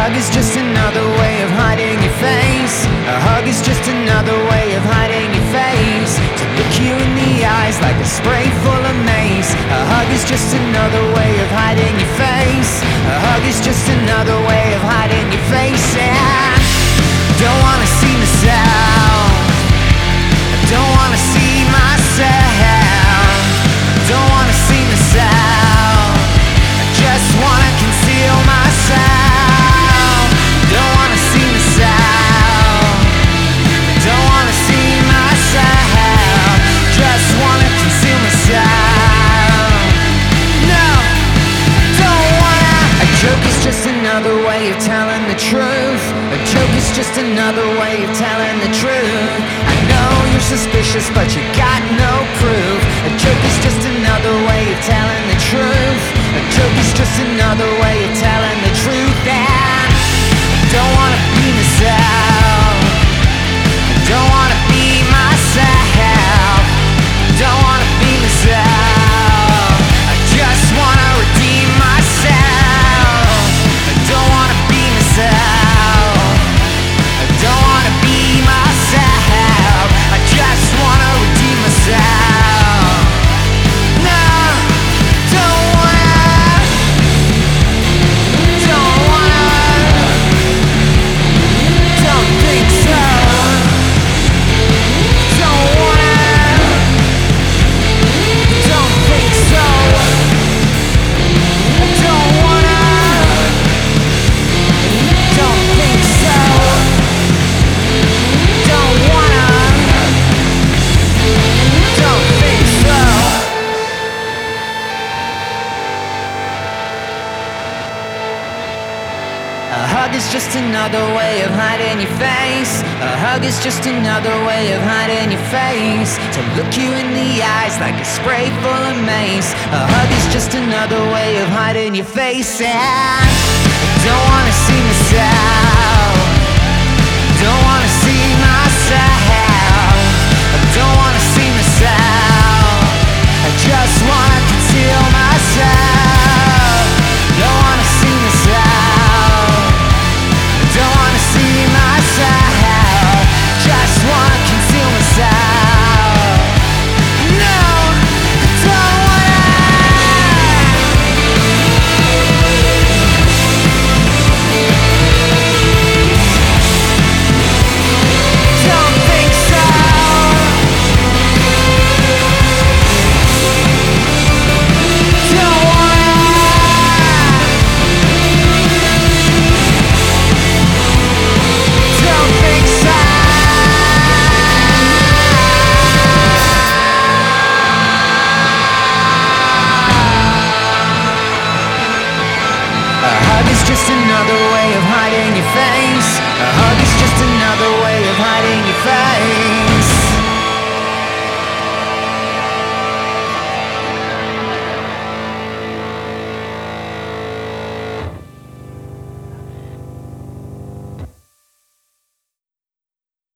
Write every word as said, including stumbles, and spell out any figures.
hug is just another way of hiding your face. A hug is just another way of hiding your face. To look you in the eyes like a spray full of mace. A hug is just another way of hiding your face. A hug is just another way of hiding your face. And don't wanna see myself, I don't wanna see myself, don't wanna see myself, I just wanna conceal myself. Don't wanna see myself, don't wanna see myself, just wanna conceal myself. No, don't wanna. A joke is just another way of telling the truth. A joke is just another way of telling the truth. I know you're suspicious, but you got no proof. A joke is just another way of telling the truth. A joke is just another way of telling the truth. And I don't wanna be myself, I don't wanna be myself, I don't wanna be myself, I just wanna redeem myself. I don't wanna be myself, I don't wanna be myself, I just wanna redeem myself. No, don't wanna, don't wanna, don't think so, don't wanna, don't think so, don't wanna, don't think so, don't wanna, don't think so. A hug is just another way of hiding your face. A hug is just another way of hiding your face. To look you in the eyes like a spray full of mace. A hug is just another way of hiding your face. And I don't wanna see myself, don't wanna see myself, I don't wanna see myself, I just wanna conceal myself.